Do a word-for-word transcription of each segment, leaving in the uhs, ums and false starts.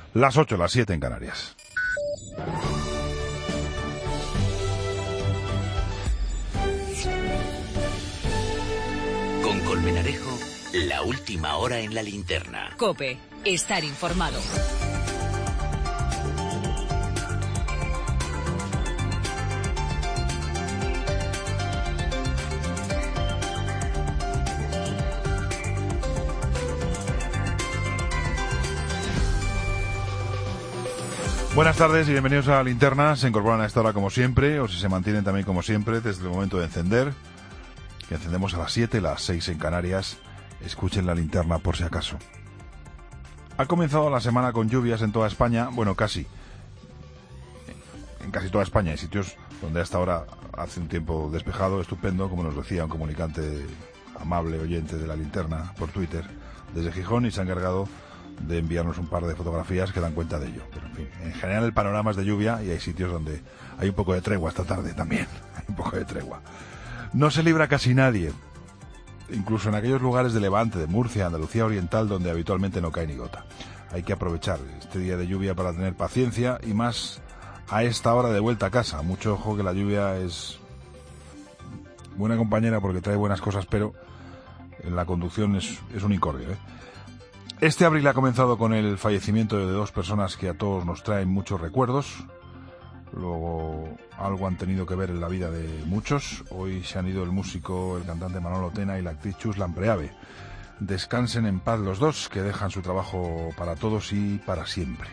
Las ocho, las siete en Canarias. Con Colmenarejo, la última hora en la linterna. COPE, estar informado. Buenas tardes y bienvenidos a la linterna. Se incorporan a esta hora como siempre, o si se mantienen también como siempre, desde el momento de encender, que encendemos a las siete, las seis en Canarias. Escuchen la linterna por si acaso. Ha comenzado la semana con lluvias en toda España, bueno, casi. En casi toda España hay sitios donde hasta ahora hace un tiempo despejado, estupendo, como nos decía un comunicante amable oyente de la linterna por Twitter desde Gijón, y se ha encargado de enviarnos un par de fotografías que dan cuenta de ello. Pero en fin, en general el panorama es de lluvia y hay sitios donde hay un poco de tregua esta tarde también. Hay un poco de tregua. No se libra casi nadie, incluso en aquellos lugares de Levante, de Murcia, Andalucía Oriental, donde habitualmente no cae ni gota. Hay que aprovechar este día de lluvia para tener paciencia, y más a esta hora de vuelta a casa. Mucho ojo, que la lluvia es buena compañera porque trae buenas cosas, pero en la conducción es, es un incordio, ¿eh? Este abril ha comenzado con el fallecimiento de dos personas que a todos nos traen muchos recuerdos. Luego algo han tenido que ver en la vida de muchos. Hoy se han ido el músico, el cantante Manolo Tena y la actriz Chus Lampreave. Descansen en paz los dos, que dejan su trabajo para todos y para siempre.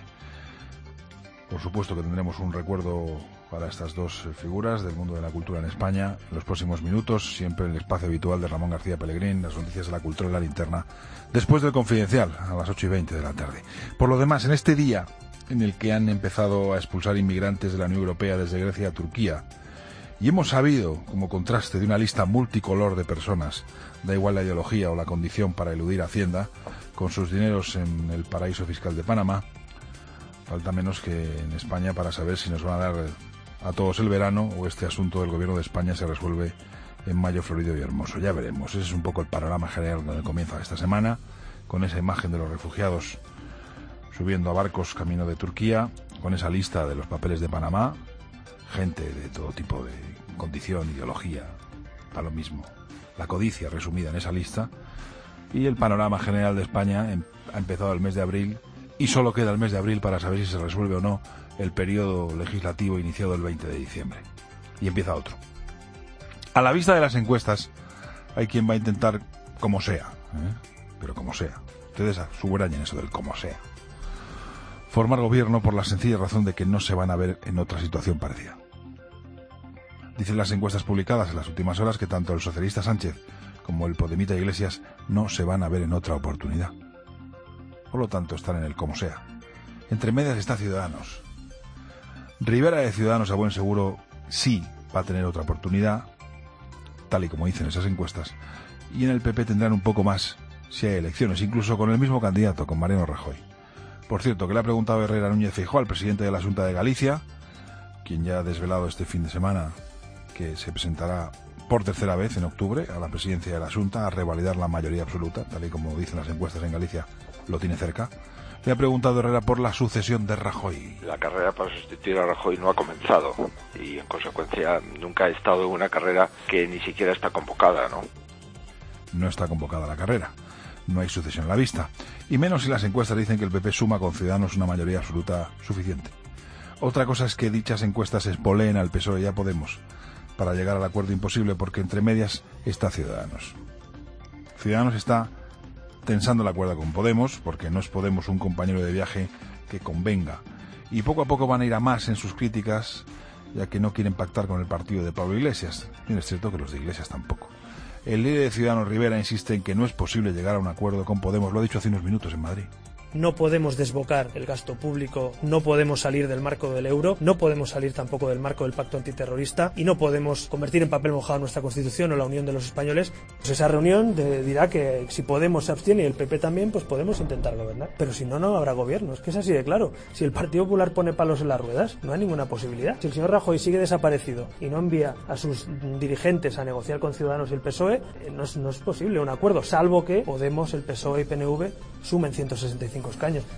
Por supuesto que tendremos un recuerdo para estas dos figuras del mundo de la cultura en España en los próximos minutos, siempre en el espacio habitual de Ramón García Pellegrín, las noticias de la cultura en la linterna, después del Confidencial, a las ocho y veinte de la tarde. Por lo demás, en este día en el que han empezado a expulsar inmigrantes de la Unión Europea desde Grecia a Turquía, y hemos sabido, como contraste de una lista multicolor de personas, da igual la ideología o la condición, para eludir Hacienda, con sus dineros en el paraíso fiscal de Panamá, falta menos que en España para saber si nos van a dar a todos el verano o este asunto del gobierno de España se resuelve en mayo florido y hermoso. Ya veremos. Ese es un poco el panorama general donde comienza esta semana, con esa imagen de los refugiados subiendo a barcos camino de Turquía, con esa lista de los papeles de Panamá, gente de todo tipo de condición, ideología, a lo mismo, la codicia resumida en esa lista, y el panorama general de España. Ha empezado el mes de abril y solo queda el mes de abril para saber si se resuelve o no el periodo legislativo iniciado el veinte de diciembre. Y empieza otro. A la vista de las encuestas, hay quien va a intentar como sea, ¿eh? pero como sea. Ustedes subrayen eso del como sea. Formar gobierno por la sencilla razón de que no se van a ver en otra situación parecida. Dicen las encuestas publicadas en las últimas horas que tanto el socialista Sánchez como el podemita Iglesias no se van a ver en otra oportunidad. Por lo tanto, están en el como sea. Entre medias está Ciudadanos. Rivera de Ciudadanos, a buen seguro, sí va a tener otra oportunidad, tal y como dicen esas encuestas, y en el P P tendrán un poco más si hay elecciones, incluso con el mismo candidato, con Mariano Rajoy. Por cierto, que le ha preguntado Herrera Núñez Feijóo al presidente de la Xunta de Galicia, quien ya ha desvelado este fin de semana que se presentará por tercera vez en octubre a la presidencia de la Xunta a revalidar la mayoría absoluta, tal y como dicen las encuestas en Galicia, lo tiene cerca. Le ha preguntado Herrera por la sucesión de Rajoy. La carrera para sustituir a Rajoy no ha comenzado y, en consecuencia, nunca ha estado en una carrera que ni siquiera está convocada, ¿no? No está convocada la carrera. No hay sucesión a la vista. Y menos si las encuestas dicen que el P P suma con Ciudadanos una mayoría absoluta suficiente. Otra cosa es que dichas encuestas espoleen al P S O E y a Podemos para llegar al acuerdo imposible, porque entre medias está Ciudadanos. Ciudadanos está tensando la cuerda con Podemos, porque no es Podemos un compañero de viaje que convenga. Y poco a poco van a ir a más en sus críticas, ya que no quieren pactar con el partido de Pablo Iglesias. Bien, es cierto que los de Iglesias tampoco. El líder de Ciudadanos, Rivera, insiste en que no es posible llegar a un acuerdo con Podemos. Lo ha dicho hace unos minutos en Madrid. No podemos desbocar el gasto público, no podemos salir del marco del euro, no podemos salir tampoco del marco del pacto antiterrorista y no podemos convertir en papel mojado nuestra Constitución o la Unión de los Españoles. Pues esa reunión de, dirá que si Podemos se abstiene y el P P también, pues podemos intentar gobernar. Pero si no, no habrá gobierno. Es que es así de claro. Si el Partido Popular pone palos en las ruedas, no hay ninguna posibilidad. Si el señor Rajoy sigue desaparecido y no envía a sus dirigentes a negociar con Ciudadanos y el P S O E, no es, no es posible un acuerdo, salvo que Podemos, el P S O E y P N V sumen ciento sesenta y cinco escaños.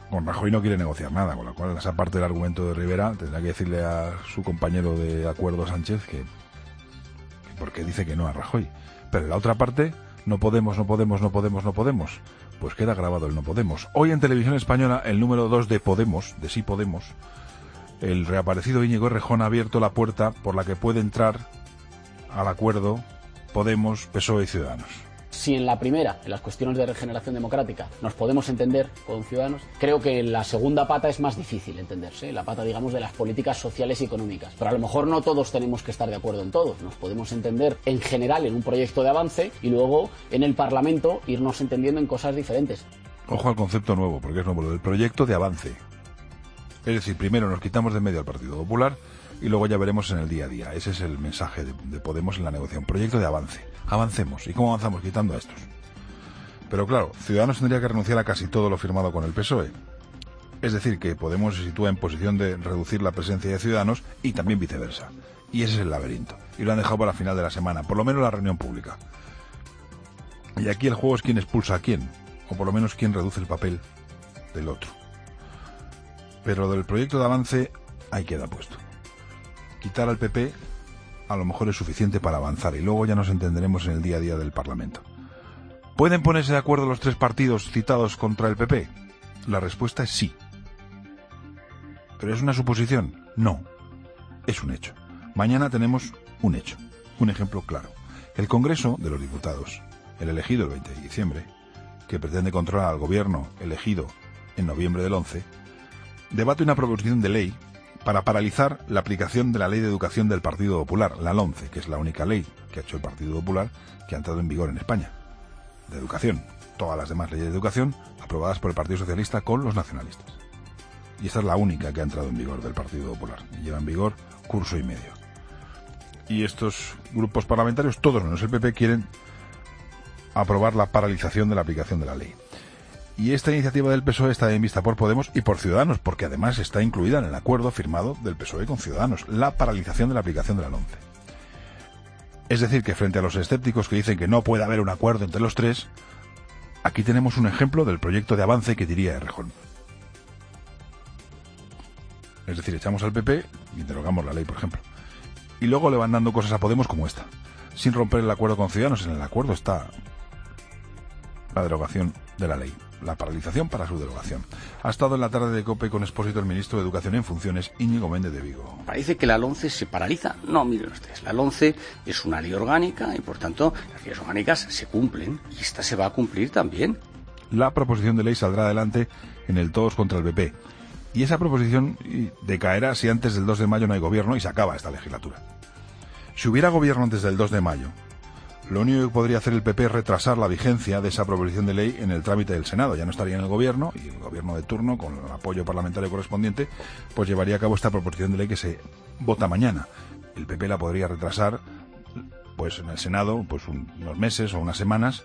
Con Rajoy no quiere negociar nada, con lo cual esa parte del argumento de Rivera tendrá que decirle a su compañero de acuerdo Sánchez que, que porque dice que no a Rajoy. Pero en la otra parte, no podemos, no podemos, no podemos, no podemos. Pues queda grabado el no podemos. Hoy en Televisión Española, el número dos de Podemos, de Sí Podemos, el reaparecido Íñigo Errejón ha abierto la puerta por la que puede entrar al acuerdo Podemos, P S O E y Ciudadanos. Si en la primera, en las cuestiones de regeneración democrática, nos podemos entender con Ciudadanos, creo que la segunda pata es más difícil entenderse, la pata, digamos, de las políticas sociales y económicas. Pero a lo mejor no todos tenemos que estar de acuerdo en todo. Nos podemos entender en general en un proyecto de avance y luego en el Parlamento irnos entendiendo en cosas diferentes. Ojo al concepto nuevo, porque es nuevo, lo del proyecto de avance. Es decir, primero nos quitamos de medio al Partido Popular y luego ya veremos en el día a día. Ese es el mensaje de, de Podemos en la negociación. Proyecto de avance. Avancemos. ¿Y cómo avanzamos? Quitando a estos. Pero claro, Ciudadanos tendría que renunciar a casi todo lo firmado con el P S O E. Es decir, que Podemos se sitúa en posición de reducir la presencia de Ciudadanos y también viceversa. Y ese es el laberinto. Y lo han dejado para la final de la semana, por lo menos la reunión pública. Y aquí el juego es quién expulsa a quién, o por lo menos quién reduce el papel del otro. Pero del proyecto de avance ahí queda puesto. Quitar al P P a lo mejor es suficiente para avanzar y luego ya nos entenderemos en el día a día del Parlamento. ¿Pueden ponerse de acuerdo los tres partidos citados contra el P P? La respuesta es sí. ¿Pero es una suposición? No. Es un hecho. Mañana tenemos un hecho, un ejemplo claro. El Congreso de los Diputados, el elegido el veinte de diciembre, que pretende controlar al gobierno elegido en noviembre del once, debate una proposición de ley para paralizar la aplicación de la Ley de Educación del Partido Popular, la LOMCE, que es la única ley que ha hecho el Partido Popular que ha entrado en vigor en España, de educación. Todas las demás leyes de educación aprobadas por el Partido Socialista con los nacionalistas. Y esta es la única que ha entrado en vigor del Partido Popular. Y lleva en vigor curso y medio. Y estos grupos parlamentarios, todos menos el P P, quieren aprobar la paralización de la aplicación de la ley. Y esta iniciativa del P S O E está bien vista por Podemos y por Ciudadanos, porque además está incluida en el acuerdo firmado del P S O E con Ciudadanos, la paralización de la aplicación de la LOMCE. Es decir, que frente a los escépticos que dicen que no puede haber un acuerdo entre los tres, aquí tenemos un ejemplo del proyecto de avance que diría Errejón. Es decir, echamos al P P y derogamos la ley, por ejemplo. Y luego le van dando cosas a Podemos como esta, sin romper el acuerdo con Ciudadanos. En el acuerdo está la derogación de la ley, la paralización para su derogación. Ha estado en la tarde de COPE con Expósito el ministro de Educación en funciones, Íñigo Méndez de Vigo. Parece que la LOMCE se paraliza. No, miren ustedes, la LOMCE es una ley orgánica y por tanto las leyes orgánicas se cumplen y esta se va a cumplir también. La proposición de ley saldrá adelante en el todos contra el P P. Y esa proposición decaerá si antes del dos de mayo no hay gobierno y se acaba esta legislatura. Si hubiera gobierno antes del dos de mayo, lo único que podría hacer el P P es retrasar la vigencia de esa proposición de ley en el trámite del Senado. Ya no estaría en el gobierno y el gobierno de turno, con el apoyo parlamentario correspondiente, pues llevaría a cabo esta proposición de ley que se vota mañana. El P P la podría retrasar pues en el Senado pues un, unos meses o unas semanas,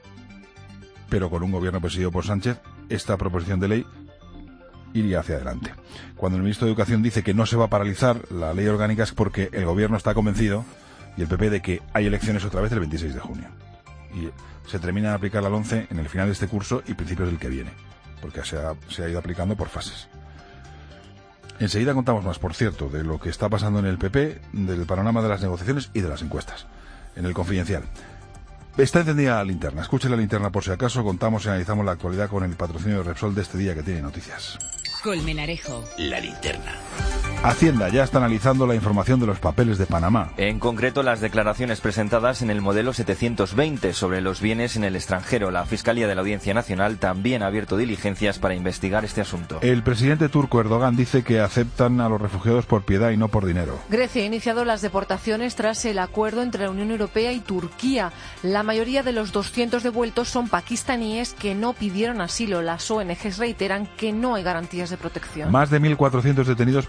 pero con un gobierno presidido por Sánchez, esta proposición de ley iría hacia adelante. Cuando el ministro de Educación dice que no se va a paralizar la ley orgánica es porque el gobierno está convencido y el P P de que hay elecciones otra vez el veintiséis de junio. Y se termina de aplicar la LOMCE en el final de este curso y principios del que viene, porque se ha, se ha ido aplicando por fases. Enseguida contamos más, por cierto, de lo que está pasando en el P P, del panorama de las negociaciones y de las encuestas, en el Confidencial. Está encendida la linterna. Escuche la linterna por si acaso. Contamos y analizamos la actualidad con el patrocinio de Repsol de este día que tiene noticias. Colmenarejo. La linterna. Hacienda ya está analizando la información de los papeles de Panamá. En concreto, las declaraciones presentadas en el modelo setecientos veinte sobre los bienes en el extranjero. La Fiscalía de la Audiencia Nacional también ha abierto diligencias para investigar este asunto. El presidente turco Erdogan dice que aceptan a los refugiados por piedad y no por dinero. Grecia ha iniciado las deportaciones tras el acuerdo entre la Unión Europea y Turquía. La mayoría de los doscientos devueltos son pakistaníes que no pidieron asilo. Las O N Ges reiteran que no hay garantías de protección. Más de mil cuatrocientos detenidos por motivos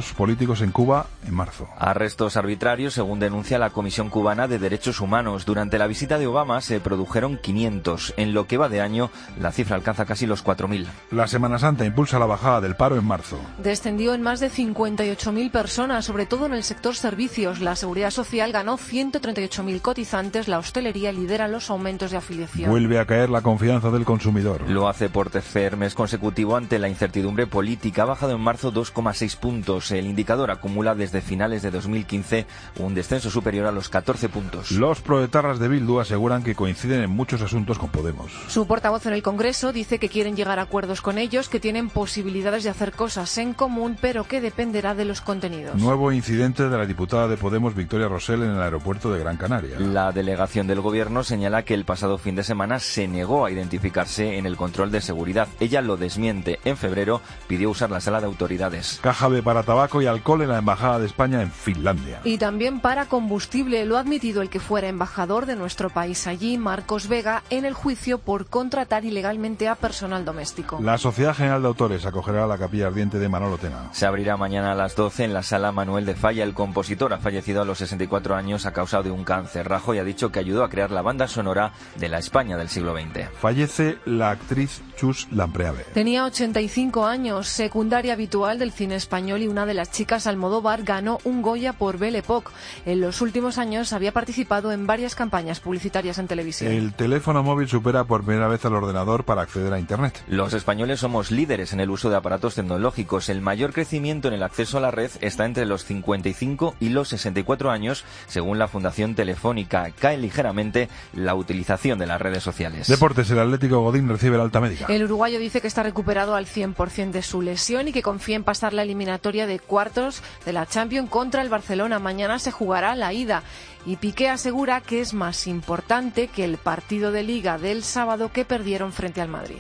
presos políticos en Cuba en marzo. Arrestos arbitrarios, según denuncia la Comisión Cubana de Derechos Humanos. Durante la visita de Obama se produjeron quinientos. En lo que va de año, la cifra alcanza casi los cuatro mil. La Semana Santa impulsa la bajada del paro en marzo. Descendió en más de cincuenta y ocho mil personas, sobre todo en el sector servicios. La Seguridad Social ganó ciento treinta y ocho mil cotizantes. La hostelería lidera los aumentos de afiliación. Vuelve a caer la confianza del consumidor. Lo hace por tercer mes consecutivo ante la incertidumbre política. Ha bajado en marzo dos coma seis puntos. El indicador acumula desde finales de dos mil quince un descenso superior a los catorce puntos. Los proetarras de Bildu aseguran que coinciden en muchos asuntos con Podemos. Su portavoz en el Congreso dice que quieren llegar a acuerdos con ellos, que tienen posibilidades de hacer cosas en común, pero que dependerá de los contenidos. Nuevo incidente de la diputada de Podemos, Victoria Rosell, en el aeropuerto de Gran Canaria. La delegación del Gobierno señala que el pasado fin de semana se negó a identificarse en el control de seguridad. Ella lo desmiente. En febrero pidió usar la sala de autoridades. Caja B para tabaco y alcohol en la Embajada de España en Finlandia. Y también para combustible. Lo ha admitido el que fuera embajador de nuestro país allí, Marcos Vega, en el juicio por contratar ilegalmente a personal doméstico. La Sociedad General de Autores acogerá la capilla ardiente de Manolo Tena. Se abrirá mañana a las doce en la sala Manuel de Falla. El compositor ha fallecido a los sesenta y cuatro años a causa de un cáncer. Rajoy ha dicho que ayudó a crear la banda sonora de la España del siglo veinte. Fallece la actriz Chus Lampreave. Tenía ochenta y cinco años, secundaria habitual del cine español y una de las chicas Almodóvar ganó un Goya por Belle Époque. En los últimos años había participado en varias campañas publicitarias en televisión. El teléfono móvil supera por primera vez al ordenador para acceder a Internet. Los españoles somos líderes en el uso de aparatos tecnológicos. El mayor crecimiento en el acceso a la red está entre los cincuenta y cinco y los sesenta y cuatro años, según la Fundación Telefónica. Cae ligeramente la utilización de las redes sociales. Deportes, el Atlético Godín recibe la alta médica. El uruguayo dice que está recuperado al cien por ciento de su lesión y que confía en pasar la eliminatoria de cuartos de la Champions contra el Barcelona. Mañana se jugará la ida. Y Piqué asegura que es más importante que el partido de Liga del sábado que perdieron frente al Madrid.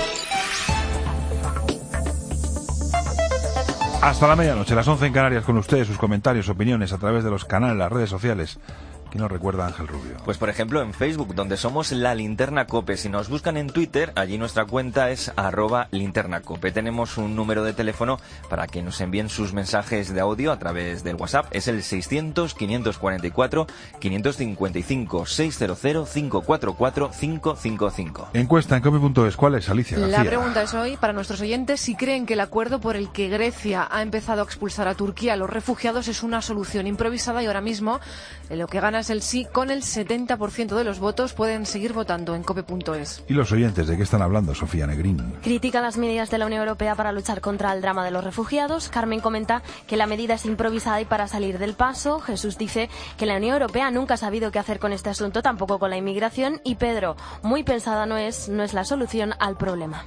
Hasta la medianoche, las once en Canarias, con ustedes, sus comentarios, opiniones a través de los canales, las redes sociales. ¿Quién nos recuerda, Ángel Rubio? Pues por ejemplo en Facebook, donde somos La Linterna Cope. Si nos buscan en Twitter, allí nuestra cuenta es arroba linterna cope. Tenemos un número de teléfono para que nos envíen sus mensajes de audio a través del WhatsApp. Es el seiscientos, quinientos cuarenta y cuatro, quinientos cincuenta y cinco, seiscientos, cinco cuatro cuatro, cinco cinco cinco. Encuesta en cope punto es. ¿Cuál es, Alicia García? La pregunta es hoy para nuestros oyentes si creen que el acuerdo por el que Grecia ha empezado a expulsar a Turquía a los refugiados es una solución improvisada, y ahora mismo en lo que gana es el sí con el setenta por ciento de los votos. Pueden seguir votando en cope punto es. ¿Y los oyentes de qué están hablando, Sofía Negrín? Critica las medidas de la Unión Europea para luchar contra el drama de los refugiados. Carmen comenta que la medida es improvisada y para salir del paso. Jesús dice que la Unión Europea nunca ha sabido qué hacer con este asunto, tampoco con la inmigración. Y Pedro, muy pensada no es, no es la solución al problema.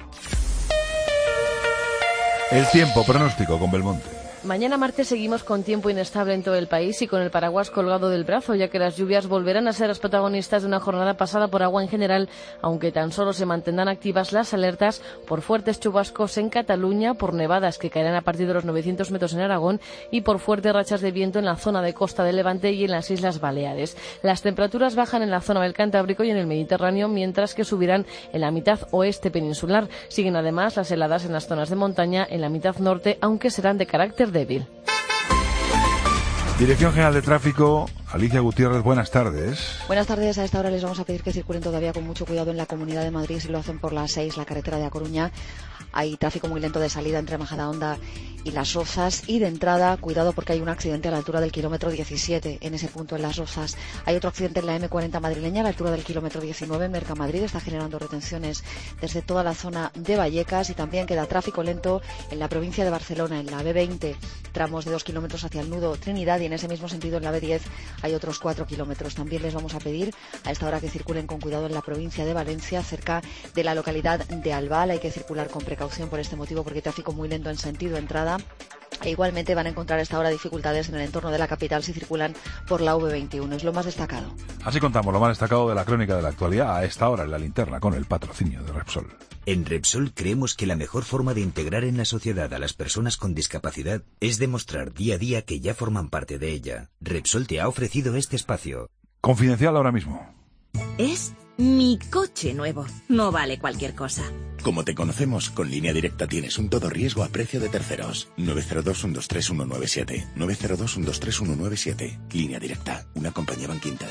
El tiempo, pronóstico con Belmonte. Mañana martes seguimos con tiempo inestable en todo el país y con el paraguas colgado del brazo, ya que las lluvias volverán a ser las protagonistas de una jornada pasada por agua en general, aunque tan solo se mantendrán activas las alertas por fuertes chubascos en Cataluña, por nevadas que caerán a partir de los novecientos metros en Aragón y por fuertes rachas de viento en la zona de costa de Levante y en las Islas Baleares. Las temperaturas bajan en la zona del Cantábrico y en el Mediterráneo, mientras que subirán en la mitad oeste peninsular. Siguen además las heladas en las zonas de montaña en la mitad norte, aunque serán de carácter débil. Dirección General de Tráfico, Alicia Gutiérrez, buenas tardes. Buenas tardes. A esta hora les vamos a pedir que circulen todavía con mucho cuidado en la Comunidad de Madrid. Si lo hacen por la seis, la carretera de A Coruña, hay tráfico muy lento de salida entre Majadahonda y Las Rozas, y de entrada, cuidado porque hay un accidente a la altura del kilómetro diecisiete, en ese punto en Las Rozas. Hay otro accidente en la eme cuarenta madrileña a la altura del kilómetro diecinueve en Mercamadrid, está generando retenciones desde toda la zona de Vallecas, y también queda tráfico lento en la provincia de Barcelona, en la be veinte, tramos de dos kilómetros hacia el nudo Trinidad, y en ese mismo sentido en la be diez hay otros cuatro kilómetros. También les vamos a pedir a esta hora que circulen con cuidado en la provincia de Valencia, cerca de la localidad de Albal. Hay que circular con precaución por este motivo porque hay tráfico muy lento en sentido entrada. E igualmente van a encontrar a esta hora dificultades en el entorno de la capital si circulan por la ve veintiuno. Es lo más destacado. Así contamos lo más destacado de la crónica de la actualidad a esta hora en la linterna, con el patrocinio de Repsol. En Repsol creemos que la mejor forma de integrar en la sociedad a las personas con discapacidad es demostrar día a día que ya forman parte de ella. Repsol te ha ofrecido este espacio. Confidencial ahora mismo. Es mi coche nuevo. No vale cualquier cosa. Como te conocemos, con Línea Directa tienes un todo riesgo a precio de terceros. nueve cero dos, uno dos tres, uno nueve siete. nueve cero dos, uno dos tres, uno nueve siete. Línea Directa, una compañía Bankinter.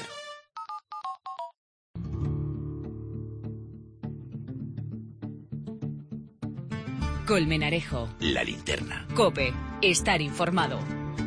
Colmenarejo. La Linterna. COPE. Estar informado.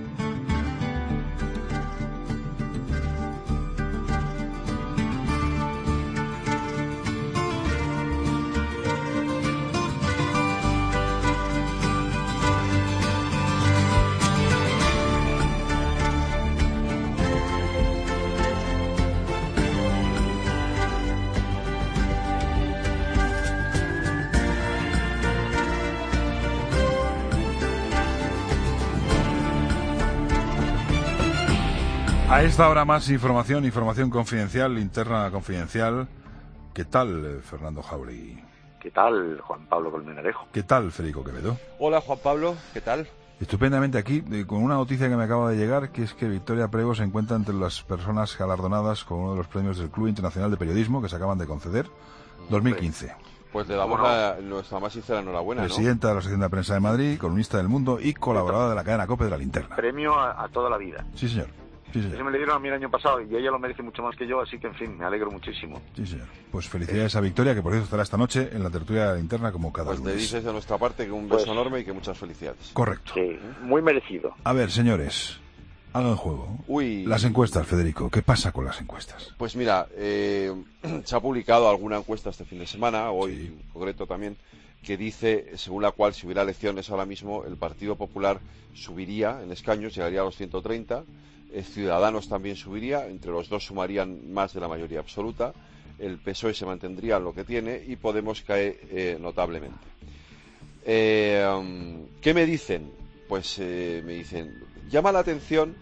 A esta hora más información, información confidencial, linterna confidencial. ¿Qué tal, Fernando Jauregui? ¿Qué tal, Juan Pablo Colmenarejo? ¿Qué tal, Federico Quevedo? Hola, Juan Pablo, ¿qué tal? Estupendamente aquí, eh, con una noticia que me acaba de llegar, que es que Victoria Prego se encuentra entre las personas galardonadas con uno de los premios del Club Internacional de Periodismo que se acaban de conceder, dos mil quince. Pues le damos la, nuestra más sincera enhorabuena, Presidenta ¿no? de la Asociación de la Prensa de Madrid, columnista del Mundo y colaboradora de la cadena COPE de la Linterna. Premio a, a toda la vida. Sí, señor. Sí, señor. Eso me le dieron a mí el año pasado y ella lo merece mucho más que yo, así que, en fin, me alegro muchísimo. Sí, señor. Pues felicidades a Victoria, que por cierto estará esta noche en la tertulia de la Linterna como cada pues lunes. Pues te dices de nuestra parte que un beso pues, enorme y que muchas felicidades. Correcto. Sí, muy merecido. A ver, señores, hagan juego. Uy. Las encuestas, Federico. ¿Qué pasa con las encuestas? Pues mira, eh, se ha publicado alguna encuesta este fin de semana, hoy sí. En concreto también, que dice, según la cual si hubiera elecciones ahora mismo, el Partido Popular subiría en escaños, llegaría a los ciento treinta. Ciudadanos también subiría, entre los dos sumarían más de la mayoría absoluta, el P S O E se mantendría en lo que tiene y Podemos cae eh, notablemente. Eh, um, ¿Qué me dicen? Pues eh, me dicen, llama la atención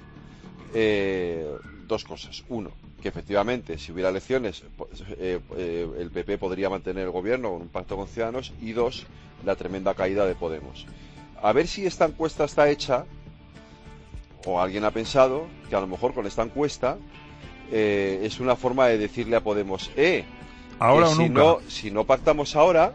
eh, dos cosas. Uno, que efectivamente si hubiera elecciones eh, eh, el P P podría mantener el gobierno con un pacto con Ciudadanos, y dos, la tremenda caída de Podemos. A ver si esta encuesta está hecha, o alguien ha pensado que a lo mejor con esta encuesta eh, es una forma de decirle a Podemos, eh, ahora que o si nunca. No, si no pactamos ahora,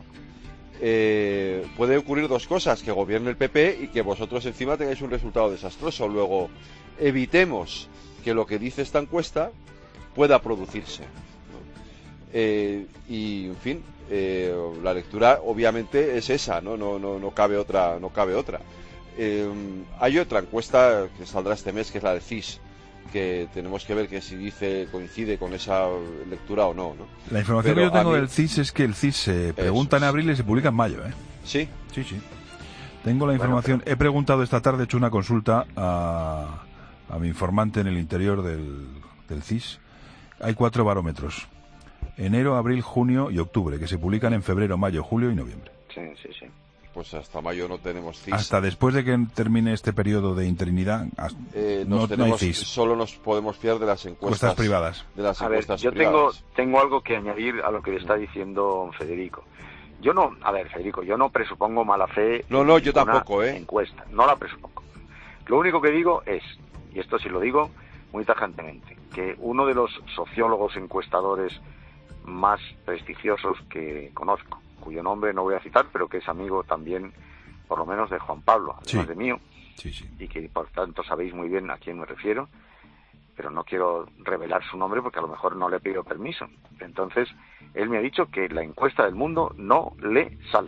eh, puede ocurrir dos cosas, que gobierne el P P y que vosotros encima tengáis un resultado desastroso. Luego, evitemos que lo que dice esta encuesta pueda producirse, ¿no? Eh, y, en fin, eh, la lectura obviamente es esa, ¿no? No, no, no cabe otra, no cabe otra. Eh, hay otra encuesta que saldrá este mes, que es la de C I S, que tenemos que ver que si dice coincide con esa lectura o no, ¿no? La información Pero que yo tengo mí... del C I S es que el C I S se pregunta en abril y se publica en mayo, ¿eh? ¿Sí? Sí, sí. Tengo la información. Bueno, pero... He preguntado esta tarde, he hecho una consulta a, a mi informante en el interior del, del C I S. Hay cuatro barómetros: enero, abril, junio y octubre, que se publican en febrero, mayo, julio y noviembre. Sí, sí, sí. Pues hasta mayo no tenemos C I S. Hasta después de que termine este periodo de interinidad, eh, no, tenemos, no hay C I S. Solo nos podemos fiar de las encuestas, encuestas privadas. De las a encuestas ver, yo privadas. tengo, tengo algo que añadir a lo que le está diciendo Federico. Yo no, a ver, Federico, yo no presupongo mala fe. No, no, yo tampoco, ¿eh? Encuesta, no la presupongo. Lo único que digo es, y esto sí lo digo muy tajantemente, que uno de los sociólogos encuestadores más prestigiosos que conozco, cuyo nombre no voy a citar, pero que es amigo también, por lo menos, de Juan Pablo, además sí. de mío, sí, sí. y que por tanto sabéis muy bien a quién me refiero, pero no quiero revelar su nombre porque a lo mejor no le pido permiso. Entonces, él me ha dicho que la encuesta del Mundo no le sale.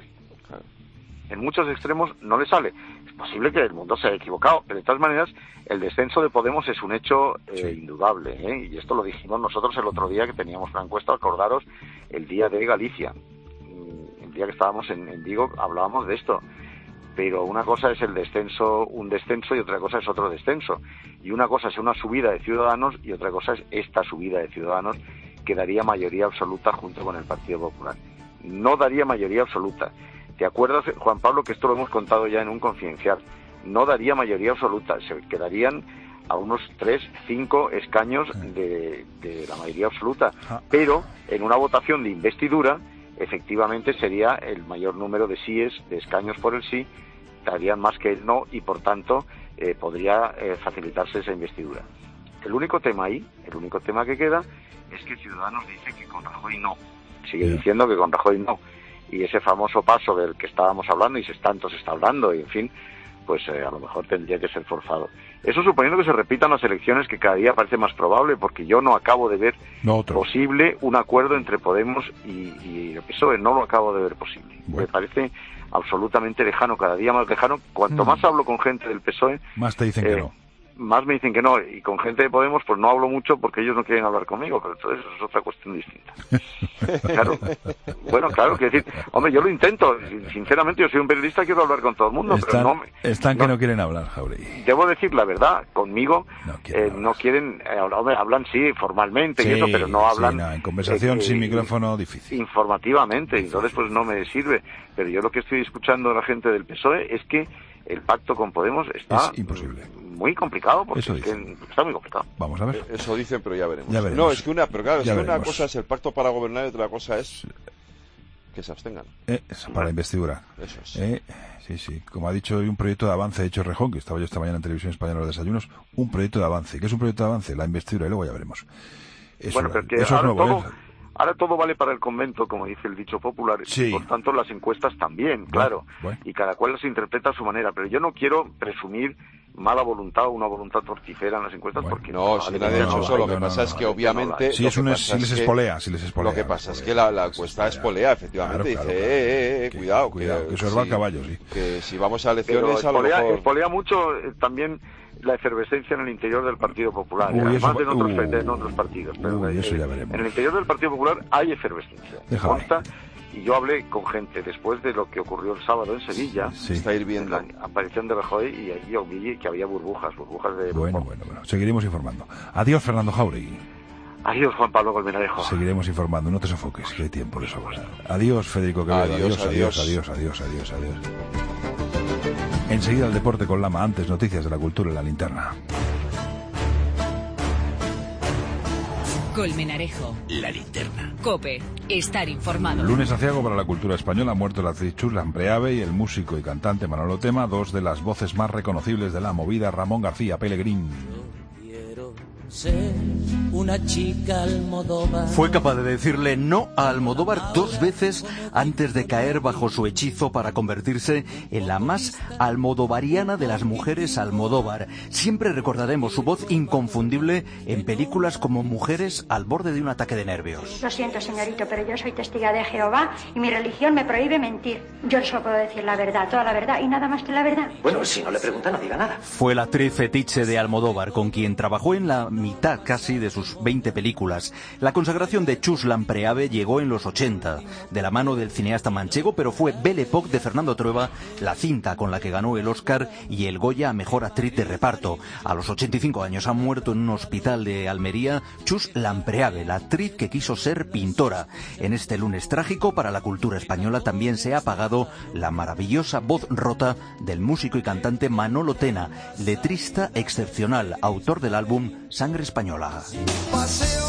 En muchos extremos no le sale. Es posible que el Mundo se haya equivocado, pero de todas maneras el descenso de Podemos es un hecho eh, sí. indudable, ¿eh? Y esto lo dijimos nosotros el otro día que teníamos una encuesta, acordaros, el día de Galicia. El día que estábamos en, en Vigo hablábamos de esto. Pero una cosa es el descenso, un descenso, y otra cosa es otro descenso. Y una cosa es una subida de Ciudadanos y otra cosa es esta subida de Ciudadanos, que daría mayoría absoluta junto con el Partido Popular. No daría mayoría absoluta. ¿Te acuerdas, Juan Pablo, que esto lo hemos contado ya en un confidencial? No daría mayoría absoluta, se quedarían a unos tres, cinco escaños de, de la mayoría absoluta. Pero en una votación de investidura, efectivamente sería el mayor número de síes, de escaños por el sí, darían más que el no, y por tanto eh, podría eh, facilitarse esa investidura. El único tema ahí, el único tema que queda, es que Ciudadanos dice que con Rajoy no. Sigue diciendo que con Rajoy no. y ese famoso paso del que estábamos hablando y se tanto se está hablando, y en fin, pues eh, a lo mejor tendría que ser forzado. Eso suponiendo que se repitan las elecciones, que cada día parece más probable, porque yo no acabo de ver no posible un acuerdo entre Podemos y, y el P S O E, no lo acabo de ver posible. Bueno. Me parece absolutamente lejano, cada día más lejano. Cuanto mm. más hablo con gente del P S O E... Más te dicen eh, que no. Más me dicen que no, y con gente de Podemos pues no hablo mucho porque ellos no quieren hablar conmigo, pero entonces eso es otra cuestión distinta. Claro. Bueno, claro, quiero decir, hombre, yo lo intento, sinceramente yo soy un periodista, quiero hablar con todo el mundo, están, pero no me, Están no, que no quieren hablar, Jauregui. Debo decir la verdad, conmigo no quieren, eh, no quieren eh, hombre, hablan sí, formalmente sí, y eso, pero no hablan... Sí, no, en conversación eh, sin eh, micrófono difícil. Informativamente, difícil. Entonces pues no me sirve, pero yo lo que estoy escuchando de la gente del P S O E es que el pacto con Podemos está... Es imposible. Muy complicado, porque es que está muy complicado. Vamos a ver. Eso dicen, pero ya veremos. Ya veremos. No, es que una, pero claro, es que una cosa es el pacto para gobernar y otra cosa es que se abstengan. Eh, para investidura. Eso es. Eh, sí, sí. Como ha dicho, hay un proyecto de avance hecho Rejón, que estaba yo esta mañana en Televisión Española en los desayunos, un proyecto de avance. ¿Qué es un proyecto de avance? La investidura, y luego ya veremos. Eso, bueno, pero que eso es nuevo, todo... ¿eh? Ahora todo vale para el convento, como dice el dicho popular, sí. Y por tanto las encuestas también, claro, bueno, bueno. Y cada cual las interpreta a su manera, pero yo no quiero presumir mala voluntad o una voluntad torticera en las encuestas, bueno, porque... No, si nadie ha hecho eso, lo que pasa es que obviamente... Si es un es, si les espolea, si les espolea. Lo que pasa es que la, la encuesta espolea, efectivamente, claro, dice, claro, eh, eh, eh, que, cuidado, cuidado, que, que eso es si, va a caballo, sí. Que si vamos a elecciones pero a lo espolea, mejor... espolea mucho eh, también la efervescencia en el interior del Partido Popular, Uy, además eso, de en otros, uh, en otros partidos, pero uy, eso eh, ya veremos. En el interior del Partido Popular hay efervescencia, consta, y yo hablé con gente después de lo que ocurrió el sábado en Sevilla, sí. Está hirviendo. la aparición de Rajoy, y ahí yo vi que había burbujas, burbujas de... Bueno, bueno, bueno, seguiremos informando. Adiós, Fernando Jauregui. Adiós, Juan Pablo Colmenarejo. Seguiremos informando, no te sofoques, que hay tiempo de sobra. Adiós, Federico Quevedo. Adiós, adiós, adiós, adiós, adiós, adiós. Enseguida el deporte con Lama, antes noticias de la cultura en la linterna. Colmenarejo. La linterna. COPE. Estar informado. Lunes aciago para la cultura española. Ha muerto la actriz Chus Lampreave y el músico y cantante Manolo Tema, dos de las voces más reconocibles de la movida. Ramón García Pellegrín. Una chica Almodóvar. Fue capaz de decirle no a Almodóvar dos veces antes de caer bajo su hechizo para convertirse en la más almodovariana de las mujeres Almodóvar. Siempre recordaremos su voz inconfundible en películas como Mujeres al borde de un ataque de nervios. Lo siento, señorito, pero yo soy testiga de Jehová y mi religión me prohíbe mentir. Yo solo puedo decir la verdad, toda la verdad y nada más que la verdad. Bueno, si no le pregunta, no diga nada. Fue la actriz fetiche de Almodóvar, con quien trabajó en la mitad casi de sus veinte películas. La consagración de Chus Lampreave llegó en los ochenta, de la mano del cineasta manchego, pero fue Belle Époque de Fernando Trueba la cinta con la que ganó el Oscar y el Goya a Mejor Actriz de Reparto. A los ochenta y cinco años ha muerto en un hospital de Almería Chus Lampreave, la actriz que quiso ser pintora. En este lunes trágico para la cultura española también se ha apagado la maravillosa voz rota del músico y cantante Manolo Tena, letrista excepcional, autor del álbum Sangre Española. Paseo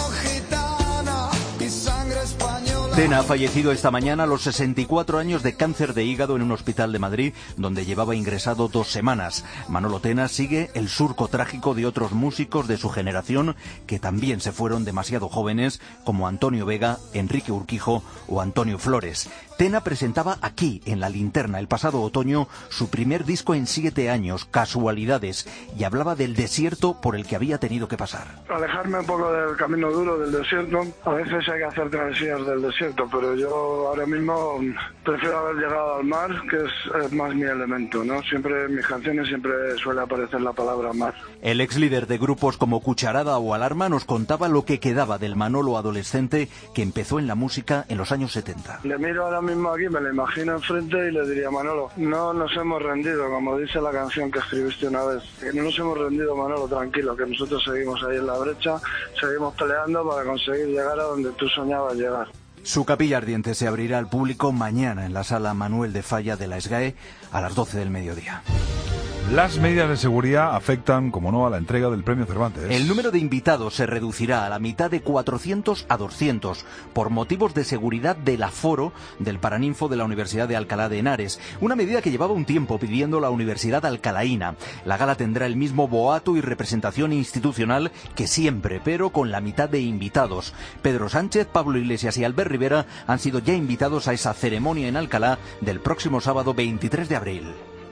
gitana y sangre española. Tena ha fallecido esta mañana a los sesenta y cuatro años de cáncer de hígado en un hospital de Madrid, donde llevaba ingresado dos semanas. Manolo Tena sigue el surco trágico de otros músicos de su generación que también se fueron demasiado jóvenes, como Antonio Vega, Enrique Urquijo o Antonio Flores. Tena presentaba aquí, en La Linterna, el pasado otoño, su primer disco en siete años, Casualidades, y hablaba del desierto por el que había tenido que pasar. Alejarme un poco del camino duro del desierto. A veces hay que hacer travesías del desierto, pero yo ahora mismo prefiero haber llegado al mar, que es, es más mi elemento, ¿no? Siempre en mis canciones siempre suele aparecer la palabra mar. El ex líder de grupos como Cucharada o Alarma nos contaba lo que quedaba del Manolo adolescente que empezó en la música en los años setenta. Le miro ahora mismo aquí, me lo imagino enfrente y le diría: Manolo, no nos hemos rendido, como dice la canción que escribiste una vez. Que no nos hemos rendido, Manolo, tranquilo, que nosotros seguimos ahí en la brecha, seguimos peleando para conseguir llegar a donde tú soñabas llegar. Su capilla ardiente se abrirá al público mañana en la sala Manuel de Falla de la SGAE a las doce del mediodía. Las medidas de seguridad afectan, como no, a la entrega del premio Cervantes. El número de invitados se reducirá a la mitad de cuatrocientos a doscientos por motivos de seguridad del aforo del Paraninfo de la Universidad de Alcalá de Henares, una medida que llevaba un tiempo pidiendo la Universidad Alcalaína. La gala tendrá el mismo boato y representación institucional que siempre, pero con la mitad de invitados. Pedro Sánchez, Pablo Iglesias y Albert Rivera han sido ya invitados a esa ceremonia en Alcalá del próximo sábado veintitrés de abril.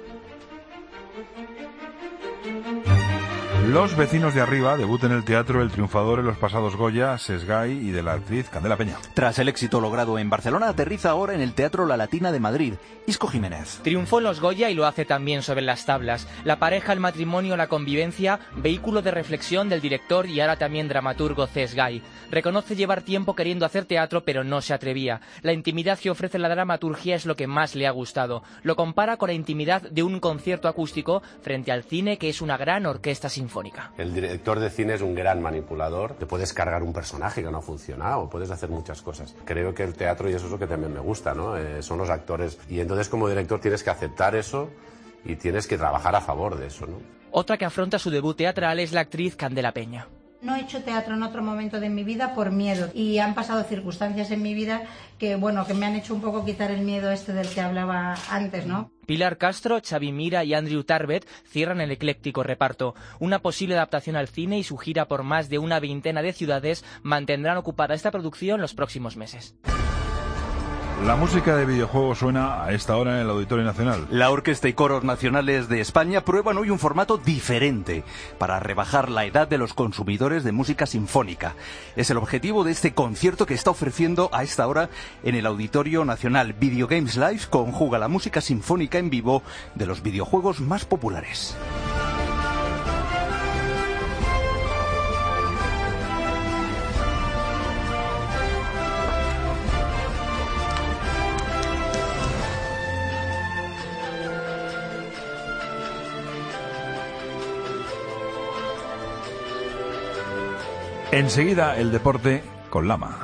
Los vecinos de arriba debuta en el teatro El triunfador en los pasados Goya, Sesgay y de la actriz Candela Peña. Tras el éxito logrado en Barcelona, aterriza ahora en el Teatro La Latina de Madrid. Isco Jiménez. Triunfó en los Goya y lo hace también sobre las tablas. La pareja, el matrimonio, la convivencia, vehículo de reflexión del director y ahora también dramaturgo Sesgay. Reconoce llevar tiempo queriendo hacer teatro, pero no se atrevía. La intimidad que ofrece la dramaturgia es lo que más le ha gustado. Lo compara con la intimidad de un concierto acústico frente al cine, que es una gran orquesta sinfónica. El director de cine es un gran manipulador. Te puedes cargar un personaje que no ha funcionado, puedes hacer muchas cosas. Creo que el teatro, y eso es lo que también me gusta, ¿no? Eh, son los actores. Y entonces como director tienes que aceptar eso y tienes que trabajar a favor de eso, ¿no? Otra que afronta su debut teatral es la actriz Candela Peña. No he hecho teatro en otro momento de mi vida por miedo y han pasado circunstancias en mi vida que, bueno, que me han hecho un poco quitar el miedo este del que hablaba antes, ¿no? Pilar Castro, Xavi Mira y Andrew Tarbet cierran el ecléctico reparto. Una posible adaptación al cine y su gira por más de una veintena de ciudades mantendrán ocupada esta producción los próximos meses. La música de videojuegos suena a esta hora en el Auditorio Nacional. La Orquesta y Coros Nacionales de España prueban hoy un formato diferente para rebajar la edad de los consumidores de música sinfónica. Es el objetivo de este concierto que está ofreciendo a esta hora en el Auditorio Nacional. Video Games Live conjuga la música sinfónica en vivo de los videojuegos más populares. Enseguida el deporte con Lama.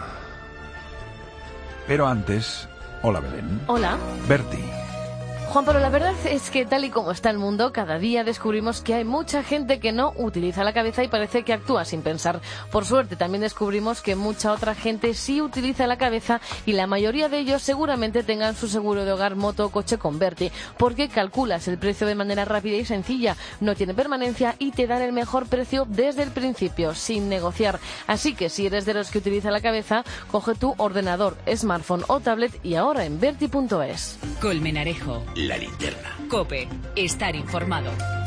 Pero antes, hola Belén. Hola. Berti. Juan, pero la verdad es que tal y como está el mundo, cada día descubrimos que hay mucha gente que no utiliza la cabeza y parece que actúa sin pensar. Por suerte, también descubrimos que mucha otra gente sí utiliza la cabeza y la mayoría de ellos seguramente tengan su seguro de hogar, moto o coche con Berti, porque calculas el precio de manera rápida y sencilla, no tiene permanencia y te dan el mejor precio desde el principio, sin negociar. Así que si eres de los que utiliza la cabeza, coge tu ordenador, smartphone o tablet y ahora en Berti punto es. Colmenarejo. La linterna. COPE. Estar informado.